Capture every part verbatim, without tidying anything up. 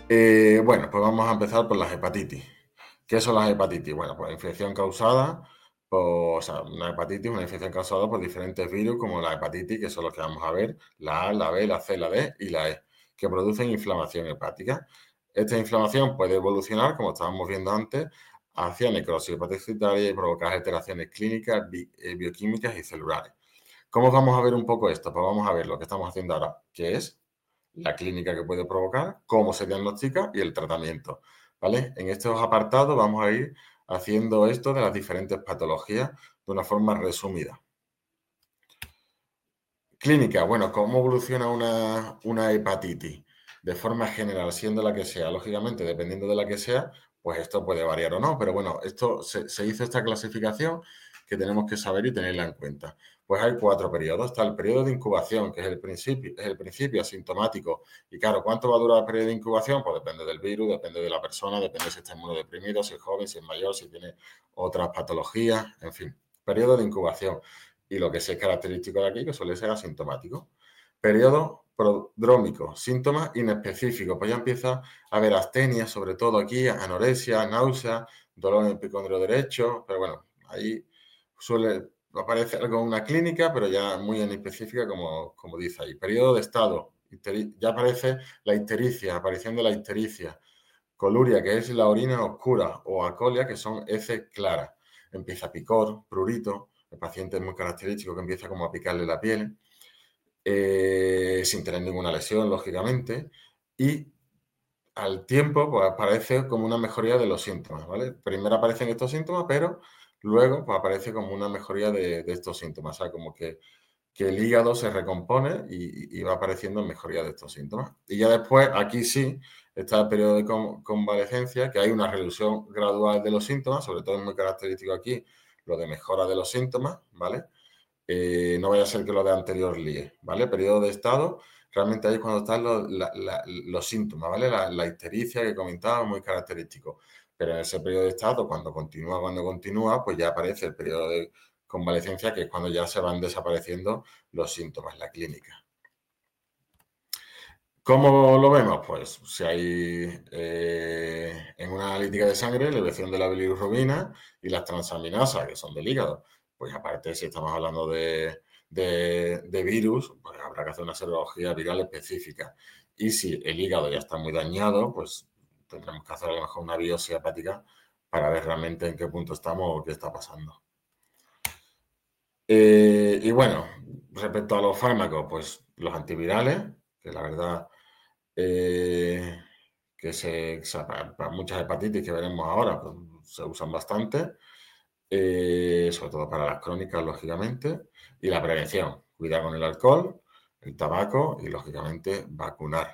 Eh, bueno, pues vamos a empezar por las hepatitis. ¿Qué son las hepatitis? Bueno, pues infección causada por, o sea, una hepatitis, una infección causada por diferentes virus como la hepatitis, que son los que vamos a ver, la A, la B, la C, la D y la E, que producen inflamación hepática. Esta inflamación puede evolucionar, como estábamos viendo antes, hacia necrosis hepatocitaria y provocar alteraciones clínicas, bi- eh, bioquímicas y celulares. ¿Cómo vamos a ver un poco esto? Pues vamos a ver lo que estamos haciendo ahora, que es la clínica que puede provocar, cómo se diagnostica y el tratamiento, ¿vale? En estos apartados vamos a ir haciendo esto de las diferentes patologías de una forma resumida. Clínica, bueno, ¿cómo evoluciona una, una hepatitis? De forma general, siendo la que sea, lógicamente, dependiendo de la que sea, pues esto puede variar o no, pero bueno, esto se, se hizo esta clasificación que tenemos que saber y tenerla en cuenta. Pues hay cuatro periodos. Está el periodo de incubación, que es el principio, es el principio asintomático. Y claro, ¿cuánto va a durar el periodo de incubación? Pues depende del virus, depende de la persona, depende si está inmunodeprimido, si es joven, si es mayor, si tiene otras patologías, en fin. Periodo de incubación. Y lo que sí es característico de aquí, que suele ser asintomático. Periodo prodrómico, síntomas inespecíficos. Pues ya empieza a haber astenia, sobre todo aquí, anorexia, náusea, dolor en el epicondrio derecho, pero bueno, ahí suele aparecer con una clínica, pero ya muy inespecífica, como, como dice ahí. Periodo de estado, ya aparece la ictericia, aparición de la ictericia. Coluria, que es la orina oscura, o acolia, que son heces claras. Empieza picor, prurito, el paciente es muy característico que empieza como a picarle la piel, eh, sin tener ninguna lesión, lógicamente, y al tiempo pues aparece como una mejoría de los síntomas, ¿vale? Primero aparecen estos síntomas, pero luego pues aparece como una mejoría de, de estos síntomas, o sea, como que, que el hígado se recompone y, y va apareciendo mejoría de estos síntomas. Y ya después, aquí sí, está el periodo de con, convalecencia, que hay una reducción gradual de los síntomas, sobre todo es muy característico aquí lo de mejora de los síntomas, ¿vale? Eh, no vaya a ser que lo de anterior líe, ¿vale? Periodo de estado, realmente ahí es cuando están los, la, la, los síntomas, ¿vale? La, la ictericia que comentaba, muy característico. Pero en ese periodo de estado, cuando continúa, cuando continúa, pues ya aparece el periodo de convalecencia, que es cuando ya se van desapareciendo los síntomas, la clínica. ¿Cómo lo vemos? Pues si hay eh, en una analítica de sangre elevación de la bilirrubina y las transaminasas, que son del hígado, pues aparte si estamos hablando de, de, de virus, pues habrá que hacer una serología viral específica. Y si el hígado ya está muy dañado, pues tendremos que hacer a lo mejor una biopsia hepática para ver realmente en qué punto estamos o qué está pasando. Eh, y bueno, respecto a los fármacos, pues los antivirales, que la verdad eh, que se, para, para muchas hepatitis que veremos ahora, pues, se usan bastante, eh, sobre todo para las crónicas, lógicamente, y la prevención, cuidar con el alcohol, el tabaco y, lógicamente, vacunar.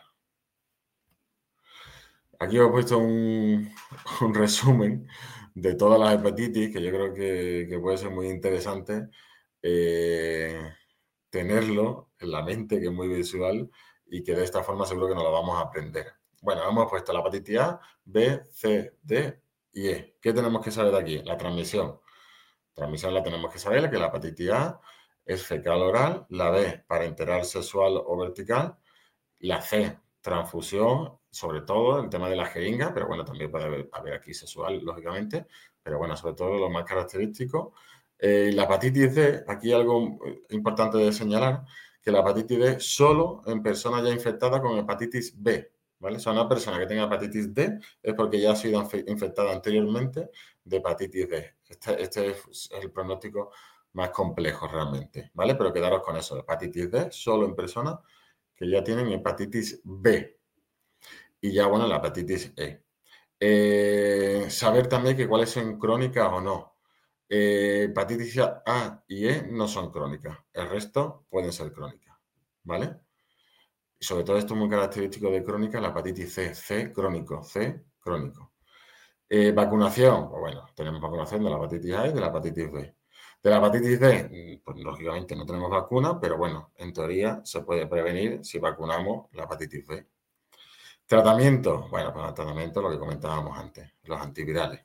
Aquí os he puesto un, un resumen de todas las hepatitis, que yo creo que, que puede ser muy interesante eh, tenerlo en la mente, que es muy visual, y que de esta forma seguro que nos lo vamos a aprender. Bueno, hemos puesto la hepatitis A, B, C, D y E. ¿Qué tenemos que saber de aquí? La transmisión. Transmisión la tenemos que saber, que la hepatitis A es fecal oral, la B parenteral sexual o vertical, la C, transfusión, sobre todo el tema de la jeringa, pero bueno, también puede haber, haber aquí sexual, lógicamente, pero bueno, sobre todo lo más característico. Eh, la hepatitis D, aquí algo importante de señalar, que la hepatitis D solo en personas ya infectadas con hepatitis B, ¿vale? O sea, una persona que tenga hepatitis D es porque ya ha sido infectada anteriormente de hepatitis D. Este, este es el pronóstico más complejo realmente, ¿vale? Pero quedaros con eso, hepatitis D solo en personas que ya tienen hepatitis B y ya, bueno, la hepatitis E. Eh, saber también que cuáles son crónicas o no. Eh, hepatitis A y E no son crónicas, el resto pueden ser crónicas, ¿vale? Y sobre todo esto es muy característico de crónica, la hepatitis C, C crónico, C crónico. Eh, vacunación, pues bueno, tenemos vacunación de la hepatitis A y de la hepatitis B. De la hepatitis D, pues lógicamente no tenemos vacuna, pero bueno, en teoría se puede prevenir si vacunamos la hepatitis B. Tratamiento, bueno, pues el tratamiento lo que comentábamos antes, los antivirales.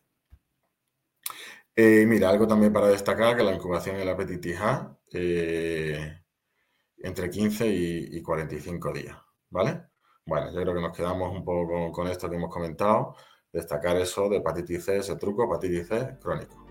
Eh, mira, algo también para destacar, que la incubación en la hepatitis A eh, entre quince y, y cuarenta y cinco días, ¿vale? Bueno, yo creo que nos quedamos un poco con, con esto que hemos comentado, destacar eso de hepatitis C, ese truco, hepatitis C crónico.